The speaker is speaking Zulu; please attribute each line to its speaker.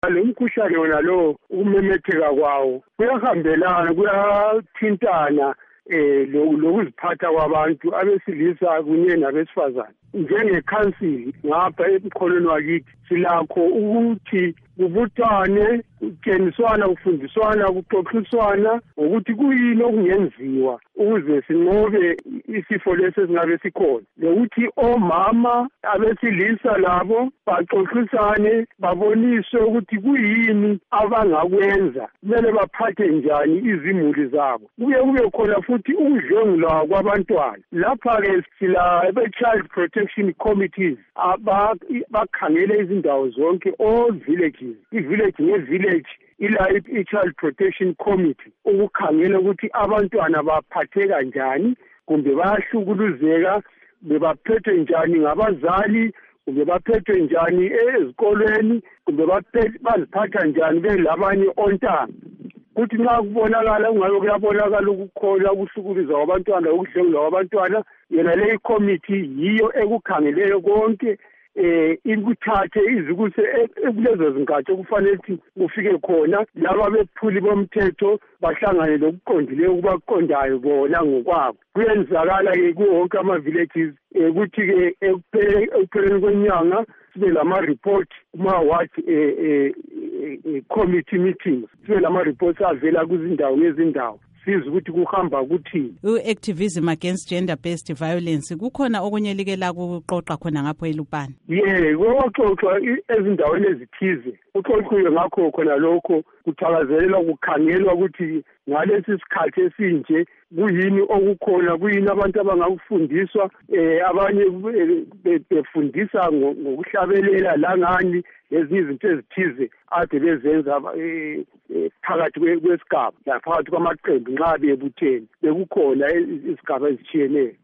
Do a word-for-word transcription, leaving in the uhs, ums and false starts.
Speaker 1: lo mkhuhlane wona lo ukumemetheka kwawo kuyahambelana kuyathintana eh lokuziphatha kwabantu abesilisa kunye nabesifazane. Njengekhansili ngapha emkholweni wakithi silakho ukuthi kubuthane kutsheniswana kufundiswana kuxoxiswana ukuthi kuyini okungenziwa ukuze sinqobe isifo lesi singabe sikhona, lokuthi omama abesilisa labo baxoxisane baboniswe ukuthi kuyini abangakwenza, kumele baphathe njani izimuli zabo. Kuye kube khona futhi ukudlwengulwa kwabantwana. Lapha-ke sila abe-child protection committees bakhangele izindawo zonke, all villages, i-village nge-village ila i-child protection committee ukukhangela ukuthi abantwana baphatheka njani, kumbe bayahlukuluzeka, bebaphethwe njani ngabazali, kumbe baphethwe njani ezikolweni, kumbe baziphatha njani belabanye ontanga. Kuthi nxa kubonakala ungabe kuyabonakala ukukhona ukuhlukuluzwa kwabantwana, ukudlwengulwa kwabantwana, yena le committee yiyo ekukhangeleyo konke eh ikuthathe izikuse ekulezo zingatsho kufanele ukuthi kufike khona laba bephuli bomthetho bahlangane lokuqondileyo kubaqondayo bona ngokwabo. Kuyenzakala ke kuwonke ama-villages ukuthi ke ekupheleni kwenyanga sibe lama-report kuma-ward committee meetings, sibe lama-reports avela kuzindawo ngezindawo siza ukuthi kuhamba kuthini.
Speaker 2: U-activism against gender-based violence kukhona okunye like la kuqoqa khona ngapho eLupane?
Speaker 1: Ye, kwaxoxwa ezindaweni ezithize kuxoxiwe ngakho khona lokho kuthakazelelwa kukhangelwa ukuthi ngalesi sikhathi esinje kuyini okukhona, kuyini abantu abangakufundiswa, eh abanye befundisa ngokuhlabelela langani lezinye izinto ezithize ade bezenza phakathi kwesigaba laphakathi kwamaqembu nxa bebuthene bekukhona izigaba ezitshiyeneyo.